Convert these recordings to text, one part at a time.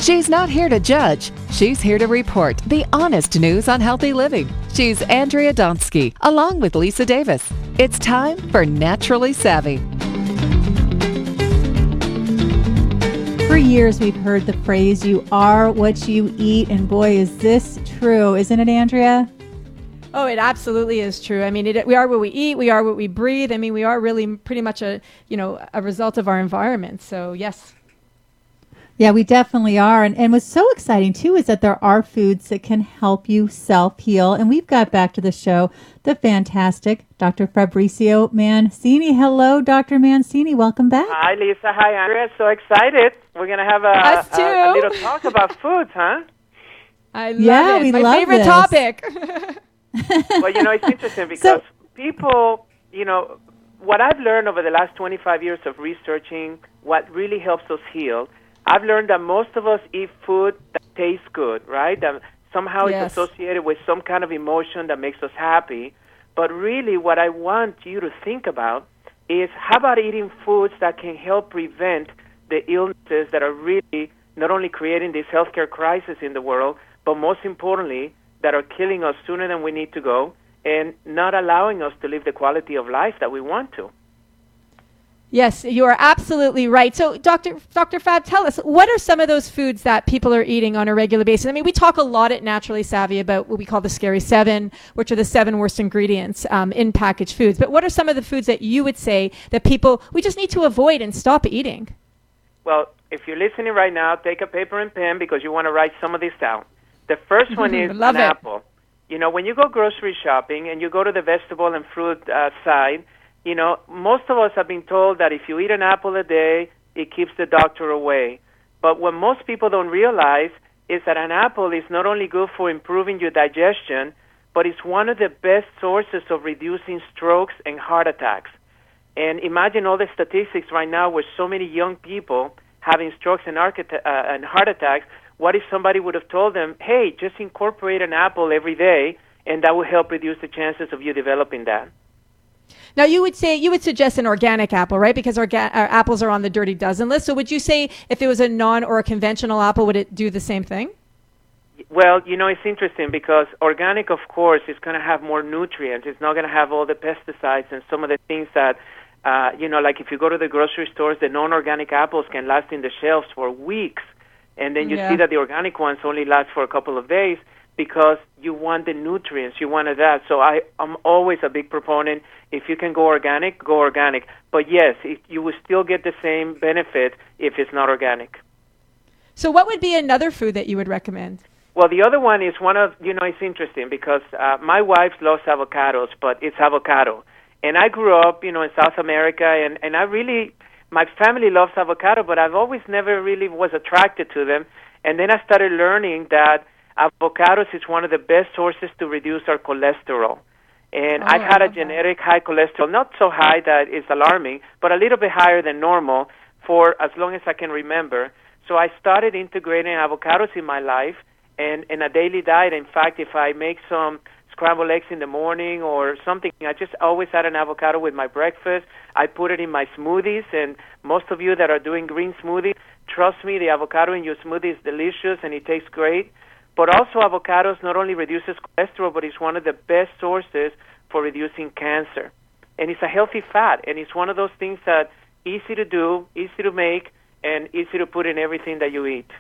She's not here to judge. She's here to report the honest news on healthy living. She's Andrea Donsky, along with Lisa Davis. It's time for Naturally Savvy. For years, we've heard the phrase, you are what you eat, and boy, is this true. Isn't it, Andrea? Oh, it absolutely is true. I mean, we are what we eat. We are what we breathe. I mean, we are really pretty much a result of our environment. So, yes. Yeah, we definitely are. And what's so exciting, too, is that there are foods that can help you self-heal. And we've got back to the show the fantastic Dr. Fabrizio Mancini. Hello, Dr. Mancini. Welcome back. Hi, Lisa. Hi, Andrea. So excited. We're going to have a little talk about foods, huh? I love it. My favorite topic. Well, it's interesting because people, what I've learned over the last 25 years of researching what really helps us heal, I've learned that most of us eat food that tastes good, right? That somehow it's associated with some kind of emotion that makes us happy. But really what I want you to think about is how about eating foods that can help prevent the illnesses that are really not only creating this healthcare crisis in the world, but most importantly, that are killing us sooner than we need to go and not allowing us to live the quality of life that we want to. Yes, you are absolutely right. So, Dr. Fab, tell us, what are some of those foods that people are eating on a regular basis? I mean, we talk a lot at Naturally Savvy about what we call the Scary Seven, which are the 7 worst ingredients in packaged foods. But what are some of the foods that you would say that we just need to avoid and stop eating? Well, if you're listening right now, take a paper and pen because you want to write some of this down. The first one is an apple. When you go grocery shopping and you go to the vegetable and fruit side, most of us have been told that if you eat an apple a day, it keeps the doctor away. But what most people don't realize is that an apple is not only good for improving your digestion, but it's one of the best sources of reducing strokes and heart attacks. And imagine all the statistics right now with so many young people having strokes and heart attacks. What if somebody would have told them, hey, just incorporate an apple every day, and that will help reduce the chances of you developing that? Now, you would suggest an organic apple, right? Because our apples are on the Dirty Dozen list. So would you say if it was a non or a conventional apple, would it do the same thing? Well, it's interesting because organic, of course, is going to have more nutrients. It's not going to have all the pesticides and some of the things that, like if you go to the grocery stores, the non-organic apples can last in the shelves for weeks. And then you see that the organic ones only last for a couple of days because you want the nutrients, you wanted that. So I'm always a big proponent. If you can go organic, go organic. But yes, you will still get the same benefit if it's not organic. So what would be another food that you would recommend? Well, the other one is it's interesting because my wife loves avocados, but it's avocado. And I grew up, in South America, and I really... My family loves avocado, but I've always never really was attracted to them. And then I started learning that avocados is one of the best sources to reduce our cholesterol. And I've had a genetic high cholesterol, not so high that it's alarming, but a little bit higher than normal for as long as I can remember. So I started integrating avocados in my life and in a daily diet. In fact, if I make some scrambled eggs in the morning or something, I just always add an avocado with my breakfast. I put it in my smoothies, and most of you that are doing green smoothies, trust me, the avocado in your smoothie is delicious and it tastes great. But also avocados not only reduces cholesterol, but it's one of the best sources for reducing cancer. And it's a healthy fat, and it's one of those things that easy to do, easy to make, and easy to put in everything that you eat.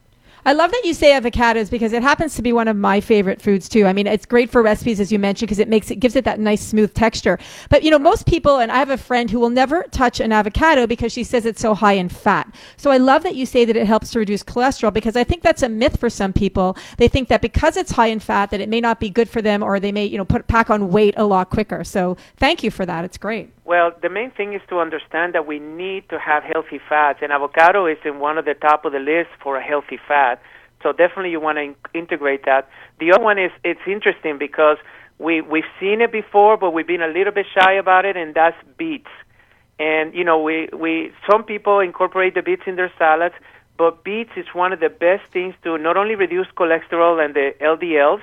I love that you say avocados because it happens to be one of my favorite foods too. I mean, it's great for recipes, as you mentioned, because it gives it that nice smooth texture. But most people, and I have a friend who will never touch an avocado because she says it's so high in fat. So I love that you say that it helps to reduce cholesterol because I think that's a myth for some people. They think that because it's high in fat that it may not be good for them, or they may pack on weight a lot quicker. So thank you for that. It's great. Well, the main thing is to understand that we need to have healthy fats, and avocado is in one of the top of the list for a healthy fat. So definitely you want to integrate that. The other one is, it's interesting because we've seen it before, but we've been a little bit shy about it, and that's beets. And, some people incorporate the beets in their salads, but beets is one of the best things to not only reduce cholesterol and the LDLs,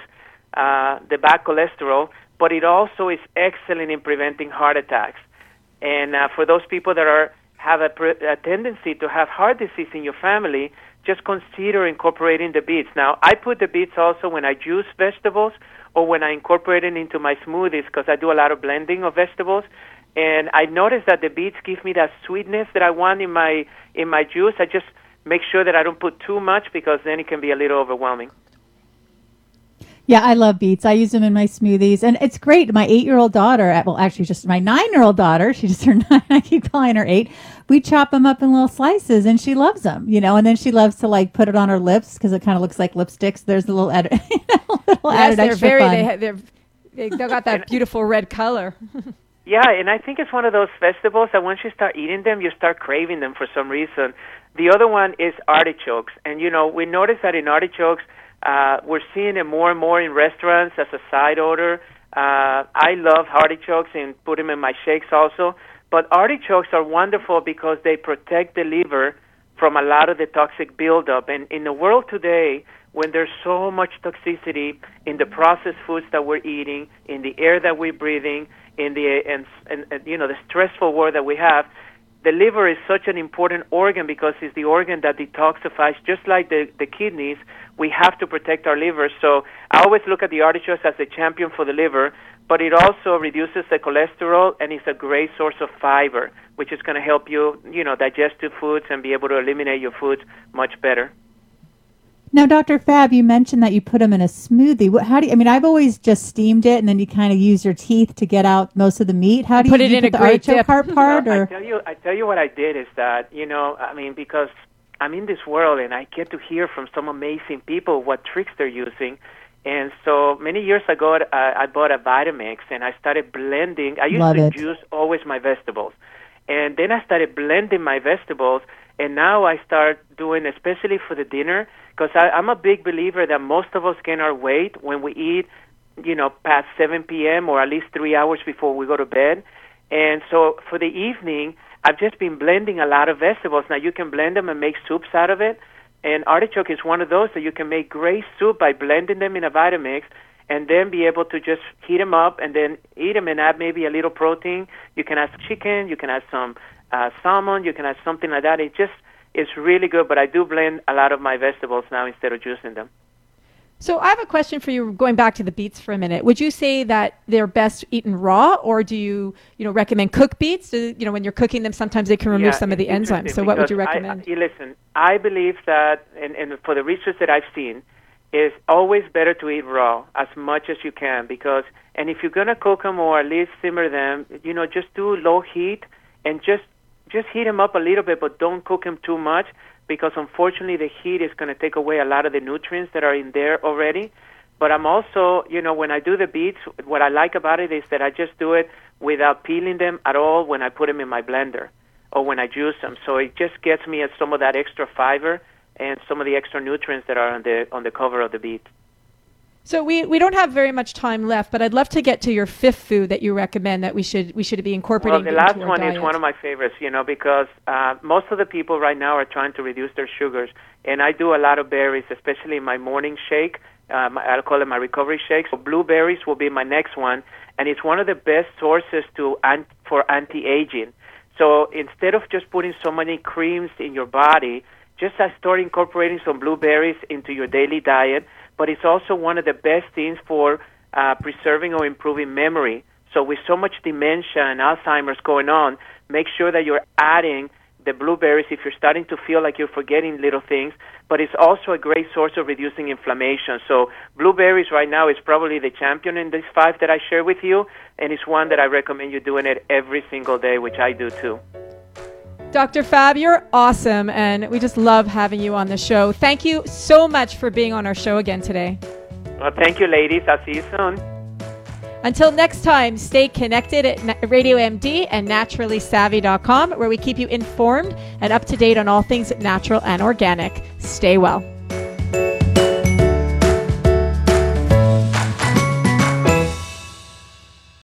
the bad cholesterol, but it also is excellent in preventing heart attacks. And for those people that have a tendency to have heart disease in your family, just consider incorporating the beets. Now, I put the beets also when I juice vegetables or when I incorporate it into my smoothies because I do a lot of blending of vegetables. And I noticed that the beets give me that sweetness that I want in my juice. I just make sure that I don't put too much because then it can be a little overwhelming. Yeah, I love beets. I use them in my smoothies. And it's great. My 8-year-old daughter, well, actually just my 9-year-old daughter, she just turned 9, I keep calling her 8. We chop them up in little slices and she loves them, and then she loves to like put it on her lips because it kind of looks like lipsticks. There's a little added, added extra fun. They've got that beautiful red color. Yeah, and I think it's one of those vegetables that once you start eating them, you start craving them for some reason. The other one is artichokes. And, we notice that in artichokes, we're seeing it more and more in restaurants as a side order. I love artichokes and put them in my shakes also. But artichokes are wonderful because they protect the liver from a lot of the toxic buildup. And in the world today, when there's so much toxicity in the processed foods that we're eating, in the air that we're breathing, in the stressful world that we have, the liver is such an important organ because it's the organ that detoxifies, just like the kidneys. We have to protect our liver. So I always look at the artichokes as a champion for the liver, but it also reduces the cholesterol and it's a great source of fiber, which is going to help you, digest your foods and be able to eliminate your foods much better. Now, Dr. Fab, you mentioned that you put them in a smoothie. I've always just steamed it and then you kind of use your teeth to get out most of the meat. How do you put it in a great dip? Part? Or? I tell you what I did is that, because I'm in this world and I get to hear from some amazing people what tricks they're using. And so many years ago, I bought a Vitamix and I started blending. I used to juice always my vegetables. And then I started blending my vegetables. And now I start doing, especially for the dinner, because I'm a big believer that most of us gain our weight when we eat, past 7 p.m. or at least 3 hours before we go to bed. And so for the evening, I've just been blending a lot of vegetables. Now, you can blend them and make soups out of it. And artichoke is one of those that you can make great soup by blending them in a Vitamix and then be able to just heat them up and then eat them and add maybe a little protein. You can add chicken, you can add some salmon, you can add something like that. It's really good, but I do blend a lot of my vegetables now instead of juicing them. So I have a question for you, going back to the beets for a minute. Would you say that they're best eaten raw, or do you recommend cooked beets? When you're cooking them, sometimes they can remove some of the enzymes. So what would you recommend? Listen, I believe that, and for the research that I've seen, it's always better to eat raw as much as you can and if you're going to cook them or at least simmer them, just do low heat and just heat them up a little bit, but don't cook them too much because unfortunately the heat is going to take away a lot of the nutrients that are in there already. But I'm also, when I do the beets, what I like about it is that I just do it without peeling them at all when I put them in my blender or when I juice them. So it just gets me some of that extra fiber and some of the extra nutrients that are on the cover of the beet. So we don't have very much time left, but I'd love to get to your fifth food that you recommend that we should be incorporating. Well, the last one is one of my favorites, because most of the people right now are trying to reduce their sugars, and I do a lot of berries, especially in my morning shake. I'll call it my recovery shake. So blueberries will be my next one, and it's one of the best sources for anti-aging. So instead of just putting so many creams in your body, just start incorporating some blueberries into your daily diet. But it's also one of the best things for preserving or improving memory. So with so much dementia and Alzheimer's going on, make sure that you're adding the blueberries if you're starting to feel like you're forgetting little things. But it's also a great source of reducing inflammation. So blueberries right now is probably the champion in these 5 that I share with you, and it's one that I recommend you doing it every single day, which I do too. Dr. Fab, you're awesome, and we just love having you on the show. Thank you so much for being on our show again today. Well, thank you, ladies. I'll see you soon. Until next time, stay connected at Radio MD and naturallysavvy.com, where we keep you informed and up to date on all things natural and organic. Stay well.